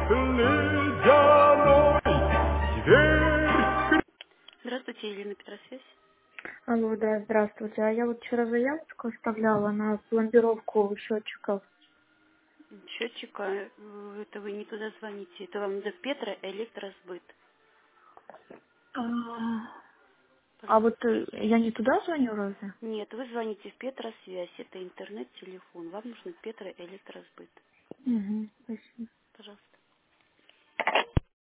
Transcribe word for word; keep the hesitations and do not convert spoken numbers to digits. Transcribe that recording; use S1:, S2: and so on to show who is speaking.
S1: ледяной зверь. Здравствуйте, Елена Петросвязь.
S2: Алло, да, здравствуйте. А я вот вчера заявочку оставляла на пломбировку счетчиков.
S1: Счетчика, э, это вы не туда звоните. Это вам за Петра Электросбыт.
S2: А а вот
S1: Пожалуйста.
S2: э, я не туда звоню разве?
S1: Нет, вы звоните в Петросвязь. Это интернет-телефон. Вам нужно Петра Электросбыт.
S2: Угу, спасибо.
S1: Пожалуйста.